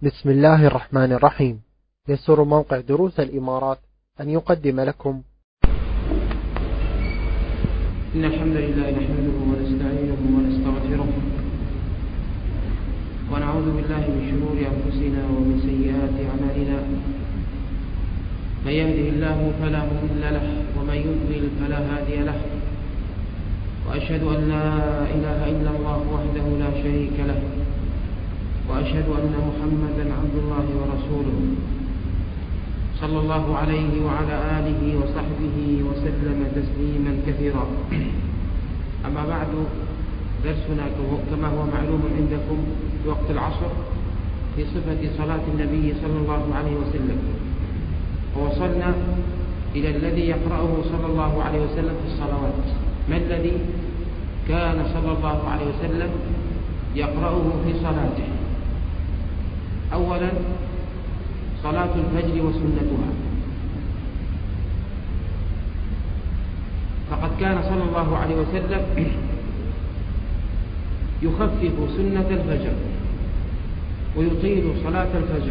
بسم الله الرحمن الرحيم. يسر موقع دروس الإمارات أن يقدم لكم إن الحمد لله نحمده ونستعينه ونستغفره ونعوذ بالله من شرور أنفسنا ومن سيئات أعمالنا. من يهده الله فلا مضل له ومن يضلل فلا هادي له، وأشهد أن لا إله إلا الله وحده لا شريك له، وأشهد أن محمدا عبد الله ورسوله صلى الله عليه وعلى آله وصحبه وسلم تسليما كثيرا. أما بعد، درسنا كما هو معلوم عندكم في وقت العصر في صفة صلاة النبي صلى الله عليه وسلم، ووصلنا إلى الذي يقرأه صلى الله عليه وسلم في الصلوات. ما الذي كان صلى الله عليه وسلم يقرأه في صلاته؟ أولا، صلاة الفجر وسنتها، فقد كان صلى الله عليه وسلم يخفف سنة الفجر ويطيل صلاة الفجر،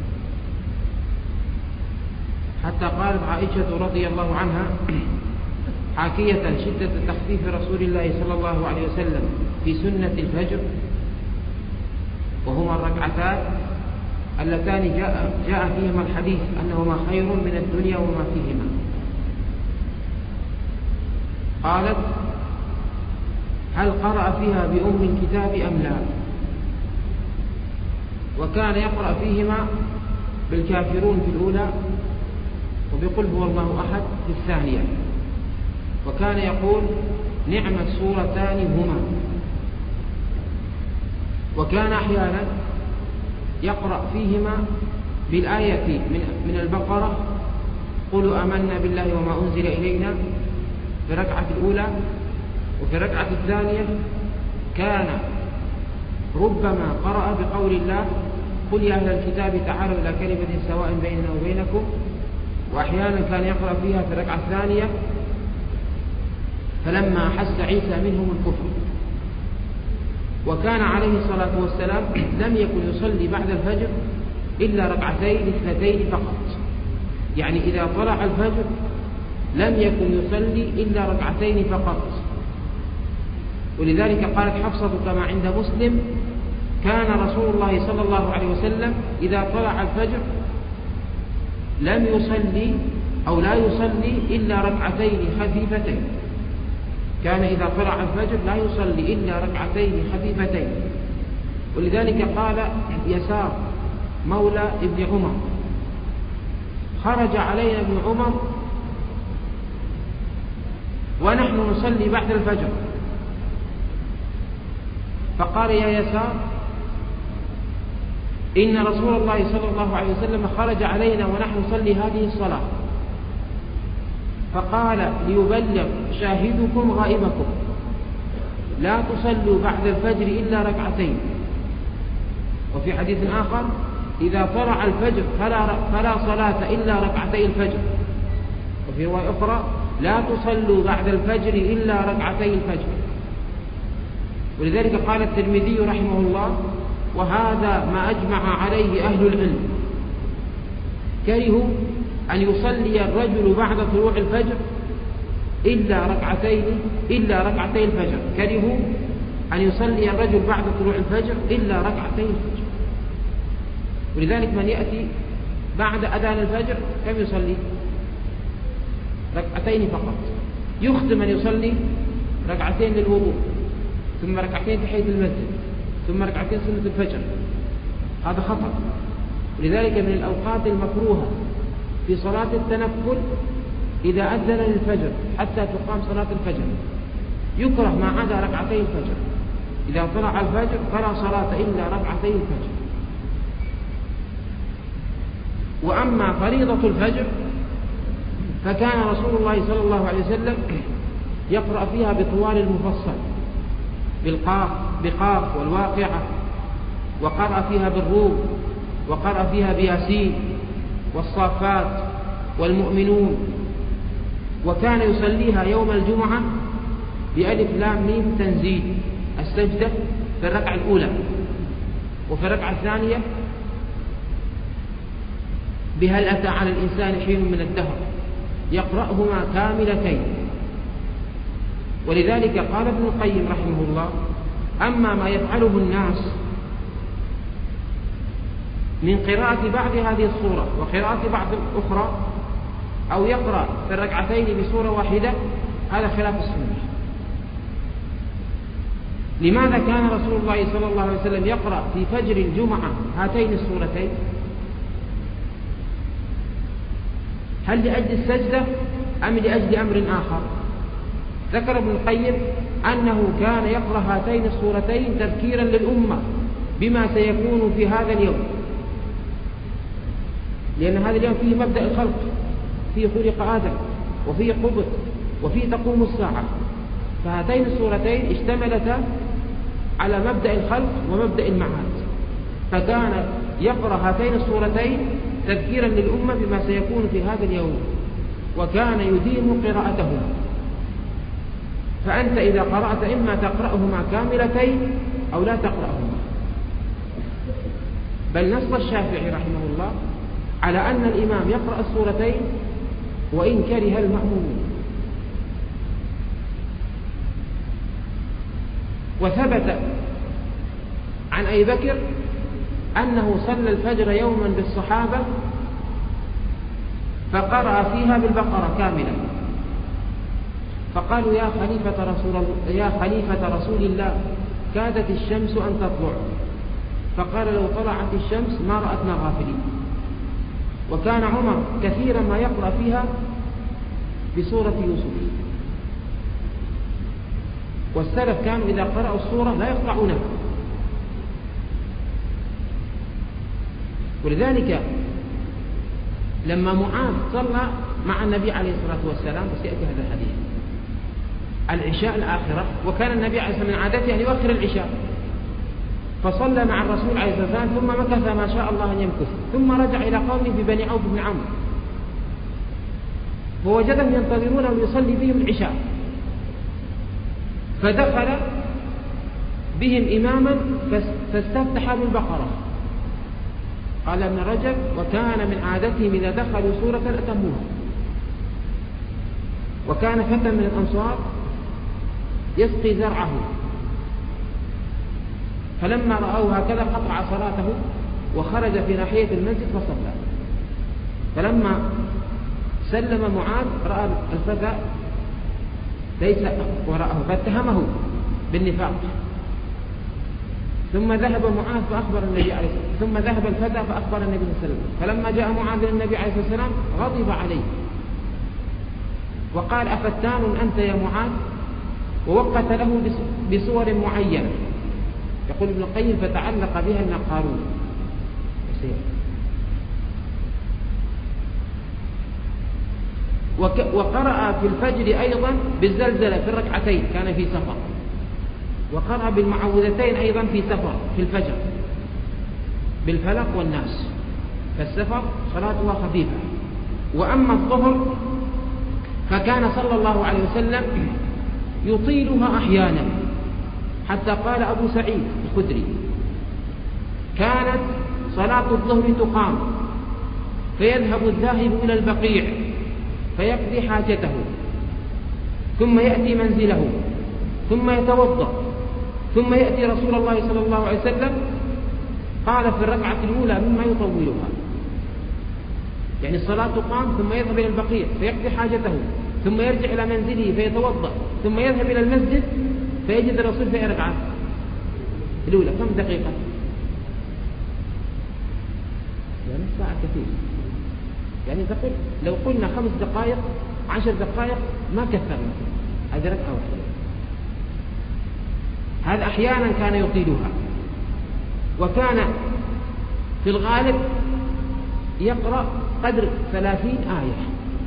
حتى قالت عائشة رضي الله عنها حاكية شدة تخفيف رسول الله صلى الله عليه وسلم في سنة الفجر، وهما الركعتان اللتان جاء فيهما الحديث أنهما خير من الدنيا وما فيهما. قالت: هل قرأ فيها بأم الكتاب أم لا؟ وكان يقرأ فيهما بالكافرون في الأولى وبقل هو الله أحد في الثانية، وكان يقول: نعم السورتان هما. وكان أحيانا يقرأ فيهما بالآية من البقرة: قولوا آمنا بالله وما أنزل إلينا، في الركعة الأولى. وفي الركعة الثانية كان ربما قرأ بقول الله: قل يا أهل الكتاب تعالوا إلى كلمة سواء بيننا وبينكم. وأحيانا كان يقرأ فيها في الركعة الثانية: فلما أحس عيسى منهم الكفر. وكان عليه الصلاة والسلام لم يكن يصلي بعد الفجر إلا ركعتين اثنتين فقط، يعني إذا طلع الفجر لم يكن يصلي إلا ركعتين فقط. ولذلك قالت حفصة كما عند مسلم: كان رسول الله صلى الله عليه وسلم إذا طلع الفجر لم يصلي أو لا يصلي إلا ركعتين خفيفتين. كان إذا طلع الفجر لا يصلي إلا ركعتين خفيفتين. ولذلك قال يسار مولى ابن عمر: خرج علينا ابن عمر ونحن نصلي بعد الفجر، فقال: يا يسار، إن رسول الله صلى الله عليه وسلم خرج علينا ونحن نصلي هذه الصلاة، فقال: ليبلغ شاهدكم غائبكم، لا تصلوا بعد الفجر إلا ركعتين. وفي حديث آخر: إذا طلع الفجر فلا صلاة إلا ركعتي الفجر. وفي رواية أخرى: لا تصلوا بعد الفجر إلا ركعتي الفجر. ولذلك قال الترمذي رحمه الله: وهذا ما أجمع عليه أهل العلم. كرهوا أن يصلي الرجل بعد طلوع الفجر إلا ركعتي الفجر. كرهوا أن يصلي الرجل بعد طلوع الفجر إلا ركعتي الفجر. ولذلك من يأتي بعد أذان الفجر كم يصلي؟ ركعتين فقط. يختم أن يصلي ركعتين للوضوء، ثم ركعتين تحية المسجد، ثم ركعتين سنة الفجر. هذا خطأ. ولذلك من الأوقات المكروهة في صلاة التنفل إذا أذن للفجر حتى تقام صلاة الفجر، يكره ما عدا ركعتي الفجر. إذا طلع الفجر فلا صلاة إلا ركعتي الفجر. وأما فريضة الفجر فكان رسول الله صلى الله عليه وسلم يقرأ فيها بطوال المفصل، بقاف والواقعة، وقرأ فيها بالروم، وقرأ فيها بياسين والصافات والمؤمنون. وكان يصليها يوم الجمعة بألف لام ميم تنزيل السجدة في الركعة الأولى، وفي الركعة الثانية بهل أتى على الإنسان حين من الدهر يقرأهما كاملتين. ولذلك قال ابن القيم رحمه الله: أما ما يفعله الناس من قراءة بعض هذه الصورة وقراءة بعض الأخرى، أو يقرأ في الركعتين بصورة واحدة، هذا خلاف السنة. لماذا كان رسول الله صلى الله عليه وسلم يقرأ في فجر الجمعة هاتين السورتين؟ هل لأجل السجدة أم لأجل أمر آخر؟ ذكر ابن القيم أنه كان يقرأ هاتين السورتين تذكيرا للأمة بما سيكون في هذا اليوم، لأن هذا اليوم فيه مبدأ الخلق، فيه خلق آدم، وفيه قبض، وفيه تقوم الساعة. فهاتين السورتين اشتملتا على مبدأ الخلق ومبدأ المعاد، فكان يقرأ هاتين السورتين تذكيرا للأمة بما سيكون في هذا اليوم، وكان يديم قراءتهما. فأنت إذا قرأت إما تقرأهما كاملتين أو لا تقرأهما. بل نص الشافعي رحمه الله على أن الإمام يقرأ السورتين وإن كره المأمومون. وثبت عن أبي بكر أنه صلى الفجر يوما بالصحابة فقرأ فيها بالبقرة كاملة، فقالوا: يا خليفة رسول الله، كادت الشمس أن تطلع. فقال: لو طلعت الشمس ما رأتنا غافلين. وكان عمر كثيرا ما يقرأ فيها بسورة يوسف. والسلف كانوا إذا قرأوا السورة لا يقطعونها. ولذلك لما معاذ صلى مع النبي عليه الصلاة والسلام، وسيأتي هذا الحديث، العشاء الآخرة، وكان النبي عليه الصلاة والسلام من عادته أن يؤخر العشاء، فصلى مع الرسول عليه الصلاة والسلام ثم مكث ما شاء الله أن يمكث، ثم رجع إلى قومه في بني عوف بن عمرو، فوجدهم ينتظرونه ليصلي بهم العشاء، فدخل بهم إماما فاستفتح بالبقرة. قال ابن رجب: وكان من عادتهم إذا دخلوا سورة أتموها. وكان فتى من الأنصار يسقي زرعه، فلما رأوه هكذا قطع صلاته وخرج في ناحية المسجد فصلى. فلما سلم معاذ رأى الفتى ليس وراءه فاتهمه بالنفاق، ثم ذهب معاذ فأخبر النبي عليه الصلاة والسلام، ثم ذهب الفتى فأخبر النبي صلى الله عليه وسلم. فلما جاء معاذ للنبي عليه الصلاة والسلام غضب عليه وقال: أفتان أنت يا معاذ؟ ووقت له بصور معينة. يقول ابن القيم: فتعلق بها من قارون. وقرأ في الفجر أيضا بالزلزلة في الركعتين، كان في سفر. وقرأ بالمعوذتين أيضا في سفر في الفجر بالفلق والناس، فالسفر صلاتها خفيفة. وأما الظهر فكان صلى الله عليه وسلم يطيلها أحيانا، حتى قال أبو سعيد الخدري: كانت صلاة الظهر تقام فيذهب الذاهب إلى البقيع فيقضي حاجته، ثم يأتي منزله، ثم يتوضأ، ثم يأتي رسول الله صلى الله عليه وسلم، قال في الركعة الأولى مما يطولها، يعني الصلاة تقام ثم يذهب إلى البقيع فيقضي حاجته، ثم يرجع إلى منزله فيتوضأ، ثم يذهب إلى المسجد فيجد الرسول في ركعة الأولى كم دقيقة؟ يعني ساعة كثير. يعني تقول لو قلنا 5 دقائق 10 دقائق ما كثرنا، هذه ركعة واحدة. هذا أحيانا كان يطيلها، وكان في الغالب يقرأ قدر 30 آية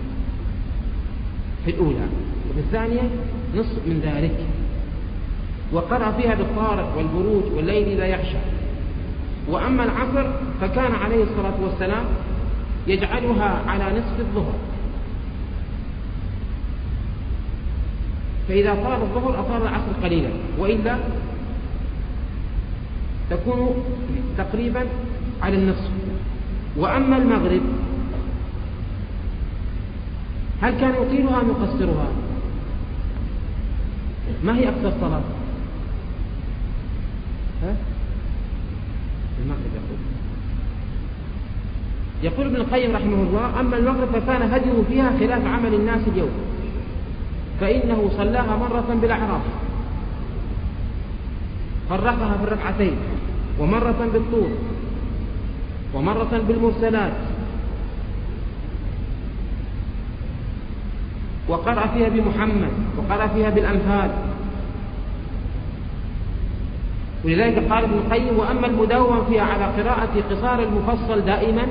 في الأولى، وفي الثانية نصف من ذلك. وقرأ فيها بالطارق والبروج والليل إذا يغشى. وأما العصر فكان عليه الصلاة والسلام يجعلها على نصف الظهر، فإذا طال الظهر أطال العصر قليلا، وإلا تكون تقريبا على النصف. وأما المغرب هل كان يطيلها أم يقصرها؟ ما هي أقصر صلاة؟ المغرب. يقول ابن القيم رحمه الله: أما المغرب فكان هديه فيها خلاف عمل الناس اليوم، فإنه صلاها مرة بالأعراف فرقها في الركعتين، ومرة بالطور، ومرة بالمرسلات، وقرأ فيها بمحمد، وقرأ فيها بالأنفال. ولذلك قال ابن القيم: وأما المداوم فيها على قراءة قصار المفصل دائما.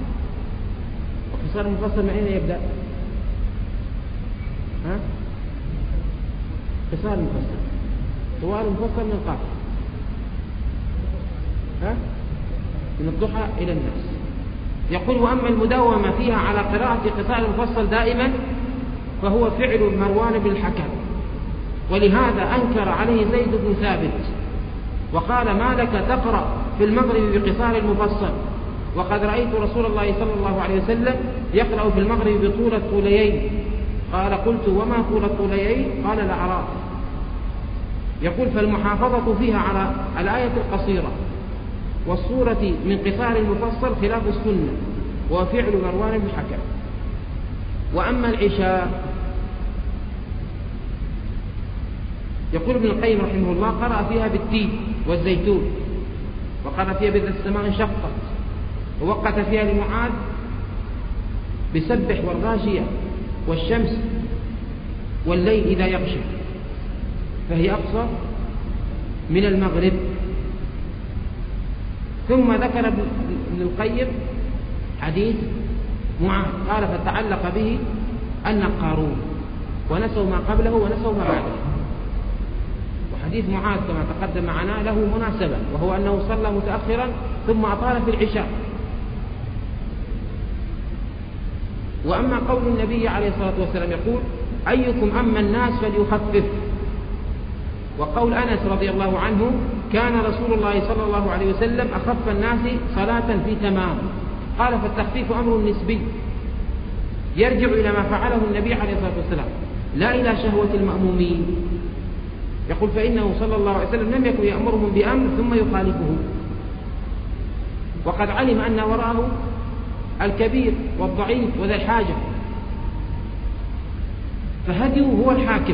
وقصار المفصل من أين يبدأ؟ قصار المفصل، طوال المفصل من القاف، من الضحى إلى الناس. يقول: وأما المداومة فيها على قراءة قصار المفصل دائما فهو فعل مروان بن الحكم، ولهذا أنكر عليه زيد بن ثابت وقال: ما لك تقرأ في المغرب بقصار المفصل، وقد رأيت رسول الله صلى الله عليه وسلم يقرأ في المغرب بطول الطوليين. قال: قلت: وما طول الطوليين؟ قال: الأعراف. يقول: فالمحافظة فيها على الآية القصيرة والصورة من قصار المفصل خلاف السنة، وفعل مروان بن الحكم. وأما العشاء، يقول ابن القيم رحمه الله: قرأ فيها بالتين والزيتون، وقرأ فيها بإذا السماء انشقت، ووقت فيها لمعاذ بسبح والغاشية والشمس والليل إذا يغشى، فهي أقصر من المغرب. ثم ذكر ابن القيم حديث معاذ، قال: فتعلق به النقارون ونسوا ما قبله ونسوا ما بعده. وحديث معاذ كما تقدم معنا له مناسبة، وهو أنه صلى متأخرا ثم أطال في العشاء. وأما قول النبي عليه الصلاة والسلام يقول: أيكم أما الناس فليخفف، وقول أنس رضي الله عنه: كان رسول الله صلى الله عليه وسلم أخف الناس صلاة في تمام. قال: فالتخفيف أمر نسبي يرجع إلى ما فعله النبي عليه الصلاة والسلام، لا إلى شهوة المأمومين. يقول: فإنه صلى الله عليه وسلم لم يكن يأمرهم بأمر ثم يخالفه، وقد علم أن وراءه الكبير والضعيف وذا الحاجة، فهديه هو الحاكم،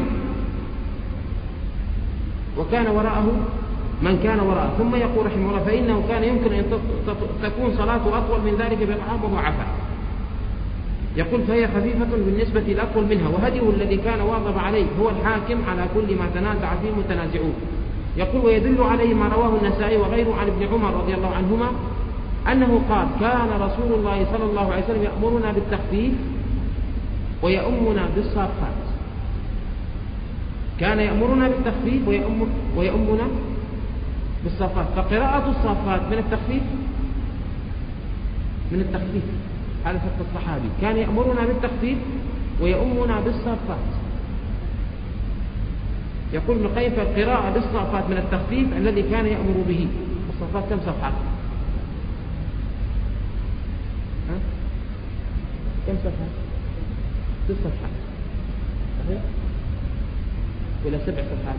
وكان وراءه من كان وراءه. ثم يقول رحمه الله: فإنه كان يمكن أن تكون صلاته أطول من ذلك بضعاف وضعفاء. يقول: فهي خفيفة بالنسبة للأطول منها، وهديه الذي كان واظب عليه هو الحاكم على كل ما تنازع فيه المتنازعون. يقول: ويدل عليه ما رواه النسائي وغيره عن ابن عمر رضي الله عنهما أنه قال: كان رسول الله صلى الله عليه وسلم يأمرنا بالتخفيف ويؤمنا بالصافات. كان يأمرنا بالتخفيف ويؤمنا بالصافات. فقراءة الصافات من التخفيف هذا فقه الصحابي، كان يأمرنا بالتخفيف ويؤمنا بالصافات. يقول ابن القيم: فالقراءة بالصافات من التخفيف الذي كان يأمر به. الصافات كم صفحة؟ كم صفحة؟ 6 صفحات صحيح؟ ولا 7 صفحات؟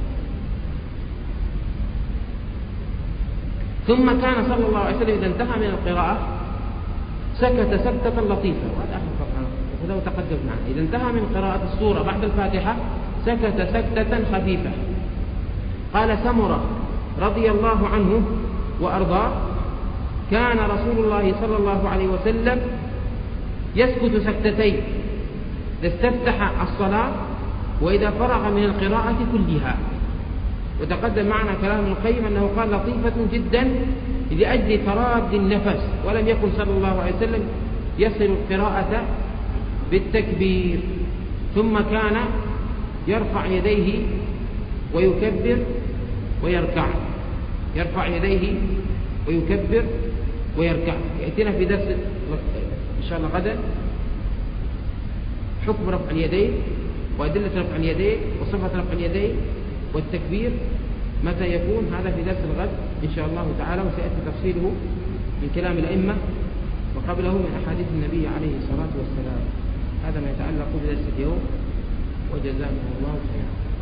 ثم كان صلى الله عليه وسلم إذا انتهى من القراءة سكت سكتة لطيفة، وهذا آخر صفحة وهذا تقدم معنا. إذا انتهى من قراءة السورة بعد الفاتحة سكت سكتة خفيفة. قال سمرة رضي الله عنه وأرضاه: كان رسول الله صلى الله عليه وسلم يسكت سكتتين إذا استفتح الصلاة وإذا فرغ من القراءة كلها. وتقدم معنا كلام ابن القيم أنه قال لطيفة جدا لأجل تراد النفس، ولم يكن صلى الله عليه وسلم يصل القراءة بالتكبير، ثم كان يرفع يديه ويكبر ويركع، يرفع يديه ويكبر ويركع. يأتينا في درس إن شاء الله غدا حكم رفع اليدين وأدلة رفع اليدين وصفة رفع اليدين والتكبير متى يكون، هذا في درس الغد إن شاء الله تعالى، وسيأتي تفصيله من كلام الأئمة وقبله من أحاديث النبي عليه الصلاة والسلام. هذا ما يتعلق بدرس اليوم، وجزاكم الله خيرا.